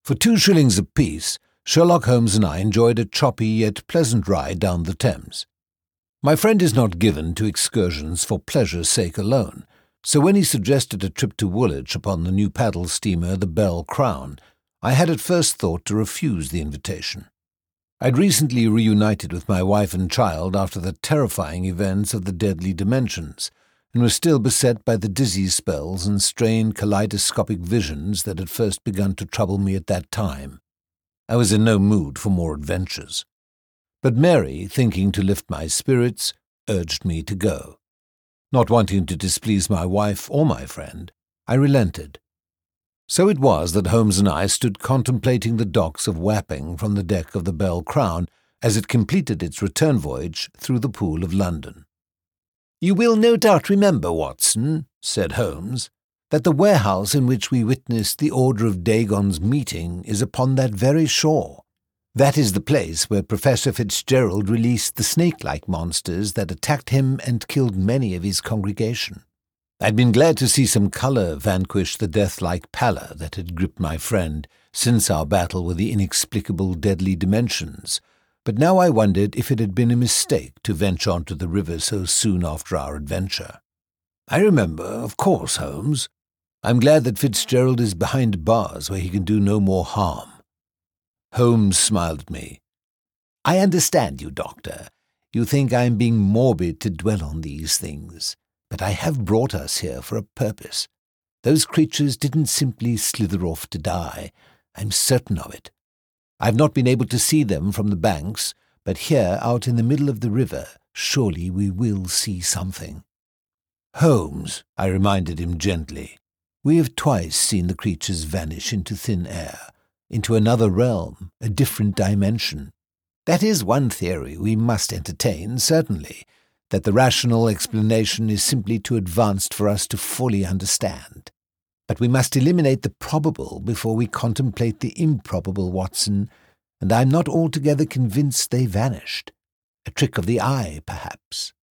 For 2 shillings apiece, Sherlock Holmes and I enjoyed a choppy yet pleasant ride down the Thames. My friend is not given to excursions for pleasure's sake alone, so when he suggested a trip to Woolwich upon the new paddle steamer the Belle Crown, I had at first thought to refuse the invitation. I'd recently reunited with my wife and child after the terrifying events of the Deadly Dimensions, and was still beset by the dizzy spells and strained kaleidoscopic visions that had first begun to trouble me at that time. I was in no mood for more adventures. But Mary, thinking to lift my spirits, urged me to go. Not wanting to displease my wife or my friend, I relented. So it was that Holmes and I stood contemplating the docks of Wapping from the deck of the Belle Crown as it completed its return voyage through the Pool of London. "You will no doubt remember, Watson," said Holmes, "that the warehouse in which we witnessed the Order of Dagon's meeting is upon that very shore. That is the place where Professor Fitzgerald released the snake-like monsters that attacked him and killed many of his congregation. I'd been glad to see some colour vanquish the death-like pallor that had gripped my friend since our battle with the inexplicable Deadly Dimensions, but now I wondered if it had been a mistake to venture onto the river so soon after our adventure. "I remember, of course, Holmes. I'm glad that Fitzgerald is behind bars where he can do no more harm." Holmes smiled at me. "I understand you, Doctor. You think I am being morbid to dwell on these things. But I have brought us here for a purpose. Those creatures didn't simply slither off to die. I'm certain of it. I've not been able to see them from the banks, but here out in the middle of the river, surely we will see something." "Holmes," I reminded him gently, "we have twice seen the creatures vanish into thin air, into another realm, a different dimension. That is one theory we must entertain, certainly, that the rational explanation is simply too advanced for us to fully understand. But we must eliminate the probable before we contemplate the improbable, Watson, and I'm not altogether convinced they vanished. A trick of the eye, perhaps."